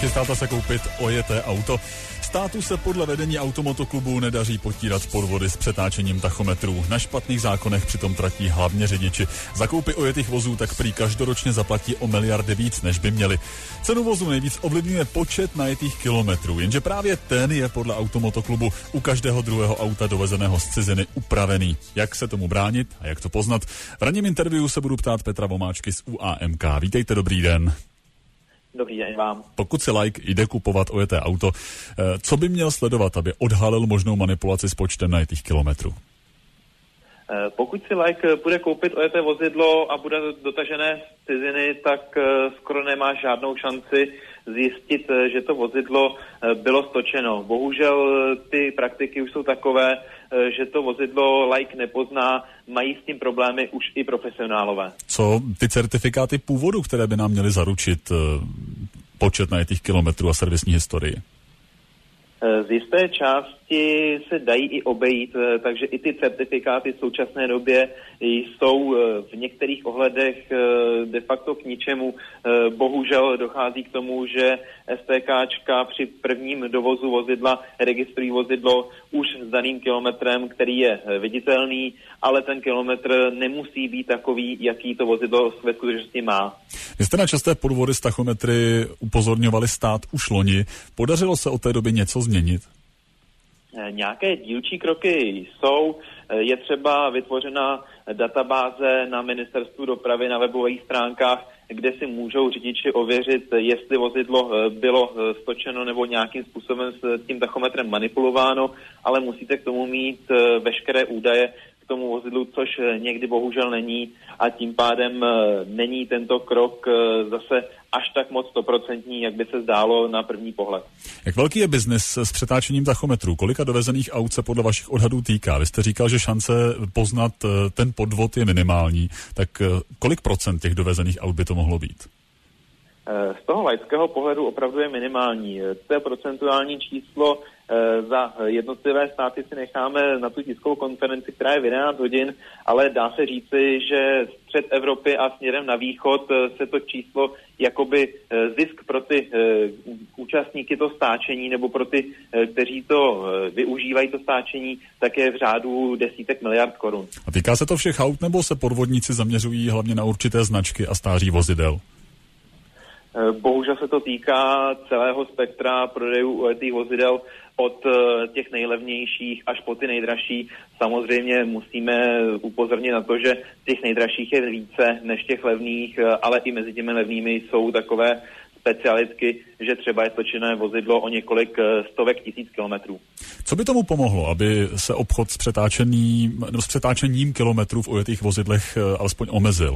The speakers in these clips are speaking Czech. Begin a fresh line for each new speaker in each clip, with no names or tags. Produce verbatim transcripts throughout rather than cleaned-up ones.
Chystáte se koupit ojeté auto? Státu se podle vedení automotoklubu nedaří potírat podvody s přetáčením tachometrů. Na špatných zákonech přitom tratí hlavně řidiči. Za koupy ojetých vozů tak prý každoročně zaplatí o miliardy víc, než by měli. Cenu vozu nejvíc ovlivňuje počet najetých kilometrů, jenže právě ten je podle automotoklubu u každého druhého auta dovezeného z ciziny upravený. Jak se tomu bránit a jak to poznat? V ranním interview se budu ptát Petra Vomáčky z U A M K. Vítejte, dobrý den.
Dobrý den vám.
Pokud si laik jde kupovat ojeté auto, co by měl sledovat, aby odhalil možnou manipulaci s počtem najetých kilometrů?
Pokud si laik bude koupit ojeté vozidlo a bude dotažené z ciziny, tak skoro nemá žádnou šanci zjistit, že to vozidlo bylo stočeno. Bohužel ty praktiky už jsou takové, že to vozidlo laik nepozná, mají s tím problémy už i profesionálové.
Co ty certifikáty původu, které by nám měly zaručit počet najetých kilometrů a servisní historii?
Z jisté části se dají i obejít, takže i ty certifikáty v současné době jsou v některých ohledech de facto k ničemu. Bohužel dochází k tomu, že STKčka při prvním dovozu vozidla registrují vozidlo už s daným kilometrem, který je viditelný, ale ten kilometr nemusí být takový, jaký to vozidlo ve skutečnosti má.
Vy jste na časté podvody s tachometry upozorňovali stát už loni. Podařilo se od té doby něco změnit?
Nějaké dílčí kroky jsou. Je třeba vytvořena databáze na Ministerstvu dopravy na webových stránkách, kde si můžou řidiči ověřit, jestli vozidlo bylo stočeno nebo nějakým způsobem s tím tachometrem manipulováno, ale musíte k tomu mít veškeré údaje k tomu vozidlu, což někdy bohužel není, a tím pádem není tento krok zase až tak moc stoprocentní, jak by se zdálo na první pohled.
Jak velký je biznis s přetáčením tachometrů? Kolika dovezených aut se podle vašich odhadů týká? Vy jste říkal, že šance poznat ten podvod je minimální. Tak kolik procent těch dovezených aut by to mohlo být?
Z toho laického pohledu opravdu je minimální. To je procentuální číslo. Za jednotlivé státy si necháme na tu tiskovou konferenci, která je v jedenáct hodin, ale dá se říci, že střed Evropy a směrem na východ se to číslo jakoby zisk pro ty účastníky to stáčení nebo pro ty, kteří to využívají to stáčení, tak je v řádu desítek miliard korun. A
týká se to všech aut, nebo se podvodníci zaměřují hlavně na určité značky a stáří vozidel?
Bohužel se to týká celého spektra prodejů ojetých vozidel, od těch nejlevnějších až po ty nejdražší. Samozřejmě musíme upozornit na to, že těch nejdražších je více než těch levných, ale i mezi těmi levnými jsou takové specialitky, že třeba je stočené vozidlo o několik stovek tisíc kilometrů. Co
by tomu pomohlo, aby se obchod s přetáčením, s přetáčením kilometrů v ojetých vozidlech alespoň omezil?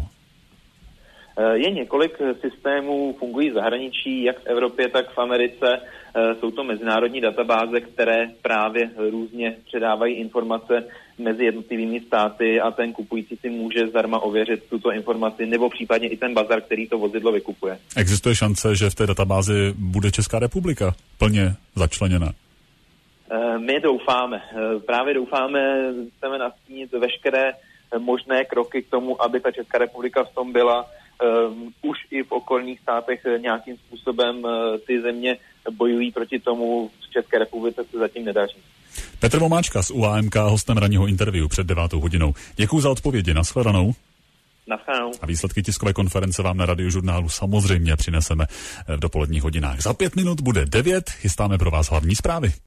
Je několik systémů, fungují v zahraničí, jak v Evropě, tak v Americe. Jsou to mezinárodní databáze, které právě různě předávají informace mezi jednotlivými státy a ten kupující si může zdarma ověřit tuto informaci, nebo případně i ten bazar, který to vozidlo vykupuje. Existuje šance, že v té databázi bude Česká republika plně začleněna? My doufáme. Právě doufáme, chceme nastínit veškeré možné kroky k tomu, aby ta Česká republika v tom byla. Um, už i v okolních státech nějakým způsobem uh, ty země bojují proti tomu, v České republice se zatím nedaří.
Petr Vomáčka z U A M K, hostem ranního interview před devátou hodinou. Děkuju za odpovědi, nashledanou.
Nashledanou.
A výsledky tiskové konference vám na Radiožurnálu samozřejmě přineseme v dopoledních hodinách. Za pět minut bude devět, chystáme pro vás hlavní zprávy.